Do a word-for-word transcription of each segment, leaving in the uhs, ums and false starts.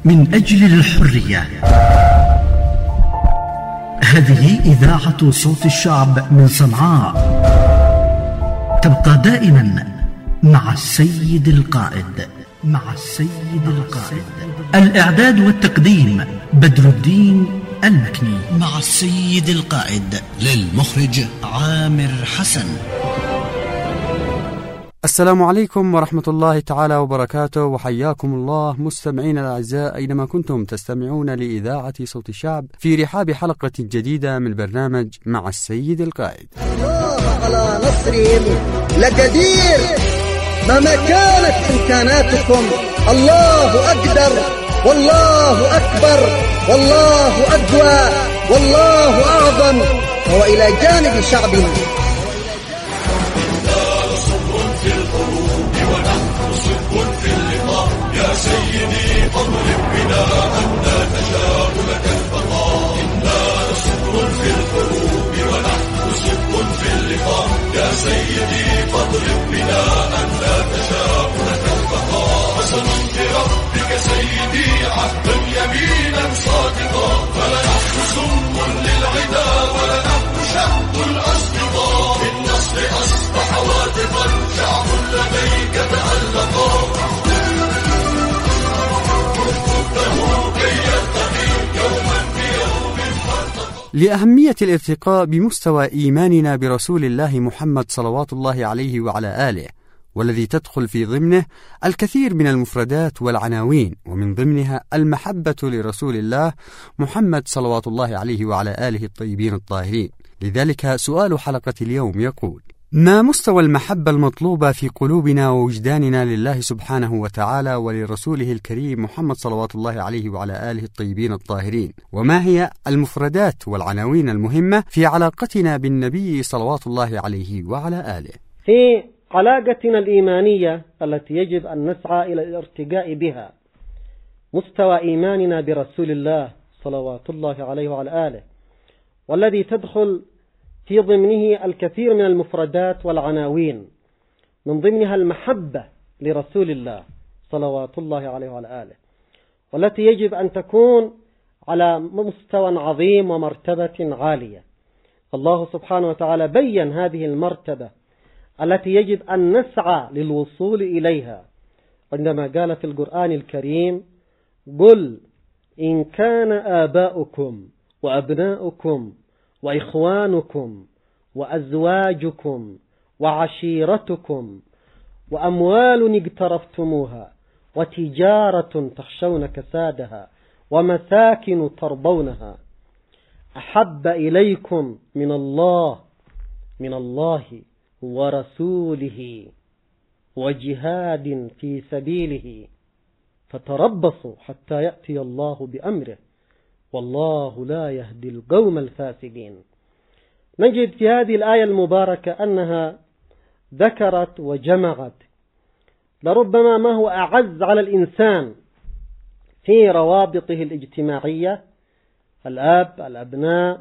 من أجل الحرية. هذه إذاعة صوت الشعب من صنعاء، تبقى دائما مع السيد القائد. مع السيد القائد. الإعداد والتقديم بدر الدين المكني. مع السيد القائد للمخرج عامر حسن. السلام عليكم ورحمة الله تعالى وبركاته، وحياكم الله مستمعين الأعزاء أينما كنتم تستمعون لإذاعة صوت الشعب في رحاب حلقة جديدة من برنامج مع السيد القائد. الله على نصرهم لقدير، مهما كانت إمكاناتكم الله أقدر والله أكبر والله أقوى والله أعظم، هو إلى جانب شعبنا. يا سيدي فاضرب بنا أن لا تشاء لك البقاء، إنا صبر في الحروب ونحن صدق في اللقاء. يا سيدي فاضرب بنا أن لا تشاء لك البقاء، قسما بربك سيدي عهدا يمينا صادقا، فلنحن سم للعدا ولنحن شهد الأصدقاء. بالنصر أصبح واثقا شعب لديك تألقا. لأهمية الارتقاء بمستوى إيماننا برسول الله محمد صلوات الله عليه وعلى آله، والذي تدخل في ضمنه الكثير من المفردات والعناوين، ومن ضمنها المحبة لرسول الله محمد صلوات الله عليه وعلى آله الطيبين الطاهرين. لذلك سؤال حلقة اليوم يقول: ما مستوى المحبة المطلوبة في قلوبنا ووجداننا لله سبحانه وتعالى ولرسوله الكريم محمد صلوات الله عليه وعلى آله الطيبين الطاهرين؟ وما هي المفردات والعناوين المهمة في علاقتنا بالنبي صلوات الله عليه وعلى آله؟ في علاقتنا الإيمانية التي يجب أن نسعى إلى الارتقاء بها مستوى إيماننا برسول الله صلوات الله عليه وعلى آله، والذي تدخل في ضمنه الكثير من المفردات والعناوين، من ضمنها المحبة لرسول الله صلوات الله عليه وعلى آله، والتي يجب أن تكون على مستوى عظيم ومرتبة عالية. الله سبحانه وتعالى بيّن هذه المرتبة التي يجب أن نسعى للوصول إليها عندما قال في القرآن الكريم: قل إن كان آباؤكم وأبناؤكم وإخوانكم وأزواجكم وعشيرتكم وأموال اقترفتموها وتجارة تخشون كسادها ومساكن ترضونها أحب إليكم من الله من الله ورسوله وجهاد في سبيله فتربصوا حتى يأتي الله بأمره والله لا يهدي القوم الفاسقين. نجد في هذه الآية المباركة أنها ذكرت وجمعت لربما ما هو أعز على الإنسان في روابطه الاجتماعية: الأب، الأبناء،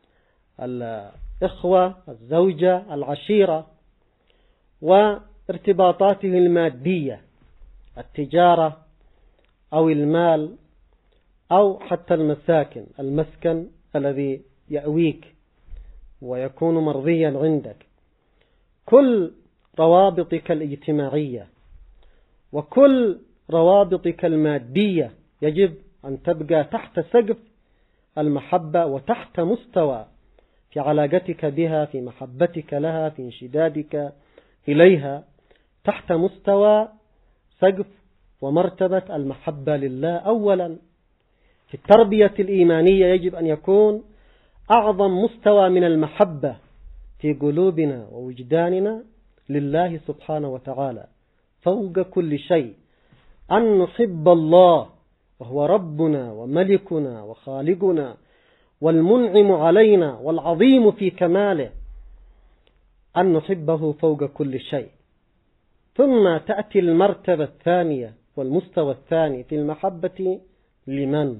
الإخوة، الزوجة، العشيرة، وارتباطاته المادية، التجارة أو المال أو حتى المساكن، المسكن الذي يأويك ويكون مرضيا عندك. كل روابطك الاجتماعية وكل روابطك المادية يجب أن تبقى تحت سقف المحبة وتحت مستوى في علاقتك بها، في محبتك لها، في انشدادك إليها، تحت مستوى سقف ومرتبة المحبة لله أولا. في التربية الإيمانية يجب أن يكون أعظم مستوى من المحبة في قلوبنا ووجداننا لله سبحانه وتعالى فوق كل شيء، أن نحب الله وهو ربنا وملكنا وخالقنا والمنعم علينا والعظيم في كماله، أن نحبه فوق كل شيء. ثم تأتي المرتبة الثانية والمستوى الثاني في المحبة لمن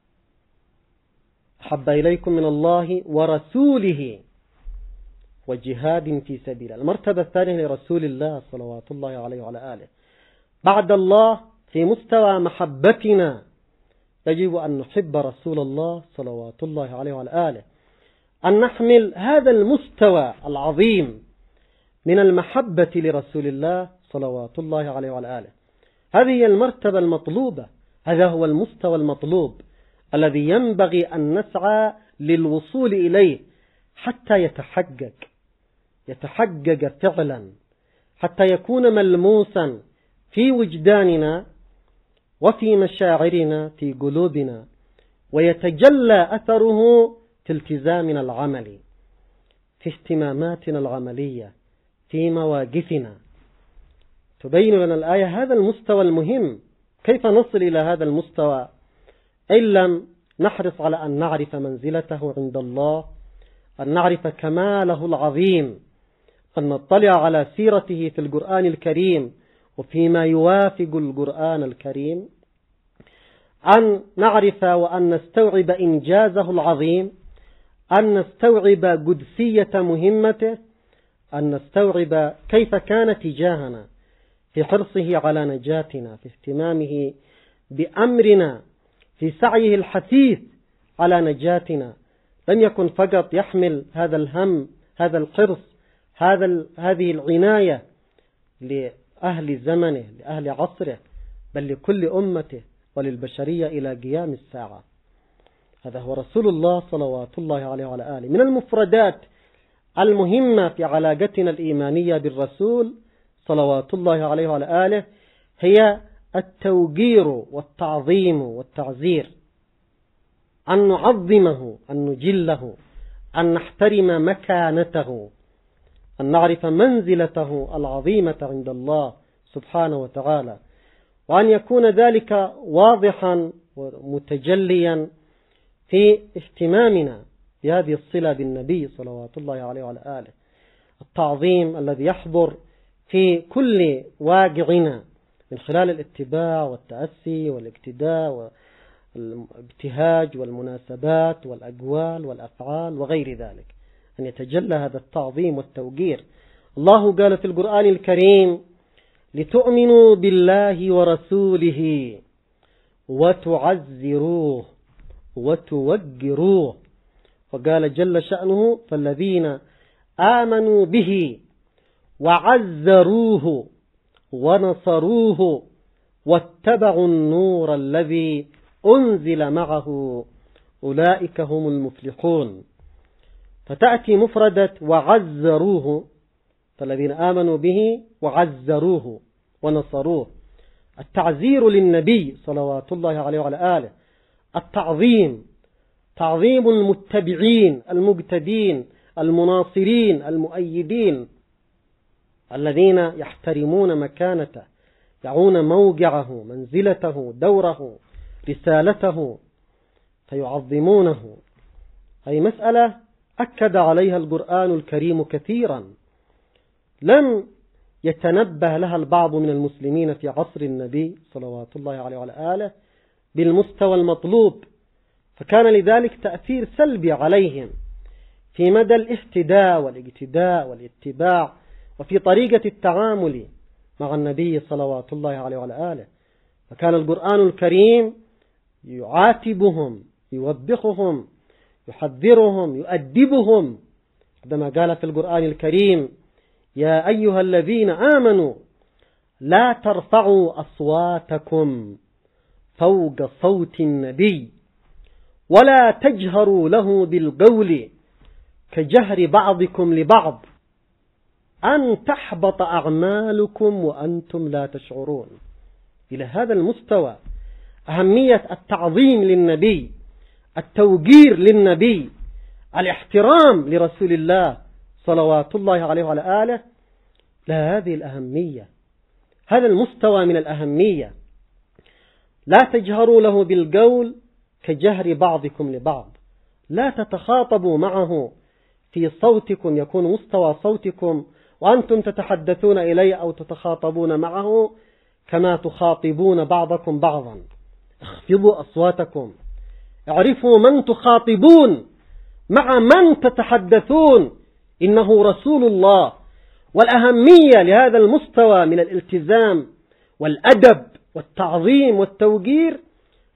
أحب إليكم من الله ورسوله وجهاد في سبيله. المرتبة الثانية لرسول الله صلوات الله عليه وعلى آله. بعد الله في مستوى محبتنا يجب أن نحب رسول الله صلوات الله عليه وعلى آله، أن نحمل هذا المستوى العظيم من المحبة لرسول الله صلوات الله عليه وعلى آله. هذه هي المرتبة المطلوبة، هذا هو المستوى المطلوب الذي ينبغي أن نسعى للوصول إليه حتى يتحقق يتحقق فعلا، حتى يكون ملموسا في وجداننا وفي مشاعرنا في قلوبنا، ويتجلى أثره في التزامنا العملي، في اهتماماتنا العملية، في مواقفنا. تبين لنا الآية هذا المستوى المهم. كيف نصل إلى هذا المستوى إن لم نحرص على أن نعرف منزلته عند الله، أن نعرف كماله العظيم، أن نطلع على سيرته في القرآن الكريم وفيما يوافق القرآن الكريم، أن نعرف وأن نستوعب إنجازه العظيم، أن نستوعب قدسية مهمته، أن نستوعب كيف كان تجاهنا في حرصه على نجاتنا، في اهتمامه بأمرنا، في سعيه الحثيث على نجاتنا. لم يكن فقط يحمل هذا الهم، هذا الحرص، هذا هذه العناية لأهل زمنه، لأهل عصره، بل لكل أمته وللبشرية إلى قيام الساعة. هذا هو رسول الله صلوات الله عليه وعلى آله. من المفردات المهمة في علاقتنا الإيمانية بالرسول صلوات الله عليه وعلى آله هي التوقير والتعظيم والتعزير، أن نعظمه، أن نجله، أن نحترم مكانته، أن نعرف منزلته العظيمة عند الله سبحانه وتعالى، وأن يكون ذلك واضحا ومتجليا في اهتمامنا بهذه الصلة بالنبي صلوات الله عليه وعلى آله. التعظيم الذي يحضر في كل واقعنا من خلال الاتباع والتأسي والاقتداء والابتهاج والمناسبات والأقوال والأفعال وغير ذلك، أن يتجلى هذا التعظيم والتوقير. الله قال في القرآن الكريم: لتؤمنوا بالله ورسوله وتعزروه وتوقروه. وقال جل شأنه: فالذين آمنوا به وعزروه ونصروه واتبعوا النور الذي أنزل معه أولئك هم المفلحون. فتأتي مفردة وعزروه، فالذين آمنوا به وعزروه ونصروه، التعزير للنبي صلوات الله عليه وعلى آله، التعظيم، تعظيم المتبعين المقتدين المناصرين المؤيدين الذين يحترمون مكانته، يعون موقعه، منزلته، دوره، رسالته، فيعظمونه. هذه مسألة أكد عليها القرآن الكريم كثيرا، لم يتنبه لها البعض من المسلمين في عصر النبي صلوات الله عليه وعلى آله بالمستوى المطلوب، فكان لذلك تأثير سلبي عليهم في مدى الاهتداء والاقتداء والاتباع وفي طريقة التعامل مع النبي صلوات الله عليه وعلى آله. فكان القرآن الكريم يعاتبهم، يوبخهم، يحذرهم، يؤدبهم، عندما قال في القرآن الكريم: يا أيها الذين آمنوا لا ترفعوا أصواتكم فوق صوت النبي ولا تجهروا له بالقول كجهر بعضكم لبعض أن تحبط أعمالكم وأنتم لا تشعرون. إلى هذا المستوى أهمية التعظيم للنبي، التوقير للنبي، الاحترام لرسول الله صلوات الله عليه وعلى آله، لا هذه الأهمية، هذا المستوى من الأهمية. لا تجهروا له بالقول كجهر بعضكم لبعض، لا تتخاطبوا معه في صوتكم، يكون مستوى صوتكم وأنتم تتحدثون إليه أو تتخاطبون معه كما تخاطبون بعضكم بعضا. اخفضوا أصواتكم، اعرفوا من تخاطبون، مع من تتحدثون، إنه رسول الله. والأهمية لهذا المستوى من الالتزام والأدب والتعظيم والتوقير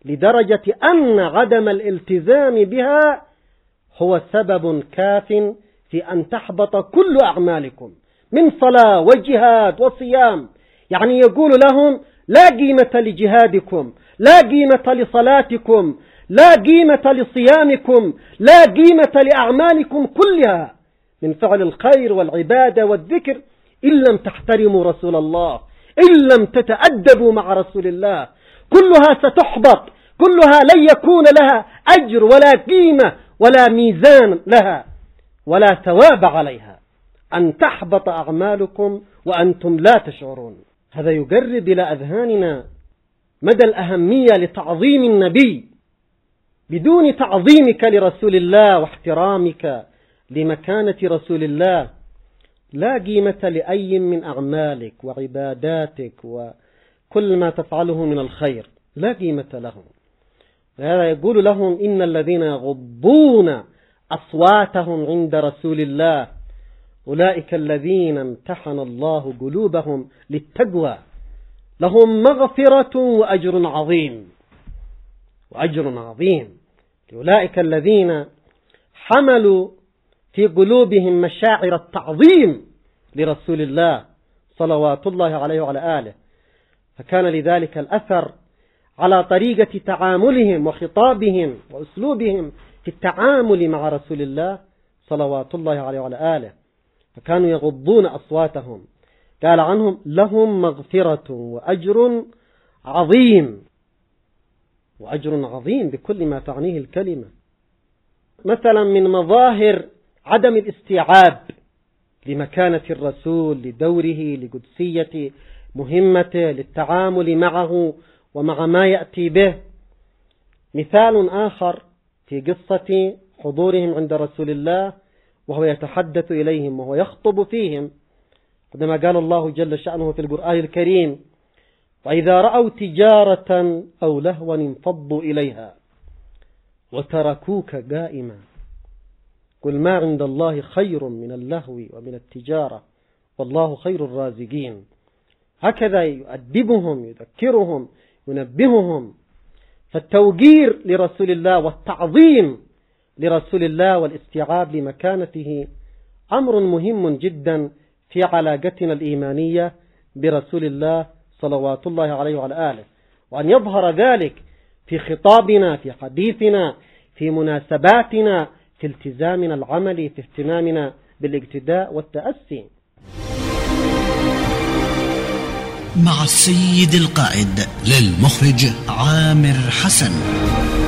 لدرجة أن عدم الالتزام بها هو سبب كاف في أن تحبط كل أعمالكم من صلاة وجهاد وصيام. يعني يقول لهم لا قيمة لجهادكم، لا قيمة لصلاتكم، لا قيمة لصيامكم، لا قيمة لأعمالكم كلها من فعل الخير والعبادة والذكر إن لم تحترموا رسول الله، إن لم تتأدبوا مع رسول الله، كلها ستحبط، كلها لن يكون لها أجر ولا قيمة ولا ميزان لها ولا ثواب عليها، أن تحبط أعمالكم وأنتم لا تشعرون. هذا يقرب إلى أذهاننا مدى الأهمية لتعظيم النبي. بدون تعظيمك لرسول الله واحترامك لمكانة رسول الله لا قيمة لأي من أعمالك وعباداتك وكل ما تفعله من الخير، لا قيمة لهم. هذا يقول لهم إن الذين يغضون أصواتهم عند رسول الله أولئك الذين امتحن الله قلوبهم للتقوى لهم مغفرة وأجر عظيم. وأجر عظيم أولئك الذين حملوا في قلوبهم مشاعر التعظيم لرسول الله صلوات الله عليه وعلى آله، فكان لذلك الأثر على طريقة تعاملهم وخطابهم وأسلوبهم في التعامل مع رسول الله صلوات الله عليه وعلى آله، فكانوا يغضون أصواتهم. قال عنهم لهم مغفرة وأجر عظيم، وأجر عظيم بكل ما تعنيه الكلمة. مثلا من مظاهر عدم الاستيعاب لمكانة الرسول، لدوره، لقدسية مهمته، للتعامل معه ومع ما يأتي به، مثال آخر في قصة حضورهم عند رسول الله وهو يتحدث إليهم وهو يخطب فيهم، عندما قال الله جل شأنه في القرآن الكريم وإذا رأوا تجارة أو لهوا انفضوا إليها وتركوك قائما قل ما عند الله خير من اللهو ومن التجارة والله خير الرازقين. هكذا يؤدبهم، يذكرهم، ينبههم. فالتوقير لرسول الله والتعظيم لرسول الله والاستيعاب لمكانته أمر مهم جدا في علاقتنا الإيمانية برسول الله صلوات الله عليه وعلى آله، وأن يظهر ذلك في خطابنا، في حديثنا، في مناسباتنا، في التزامنا العملي، في اهتمامنا بالاقتداء والتأسي. مع السيد القائد للمخرج عامر حسن.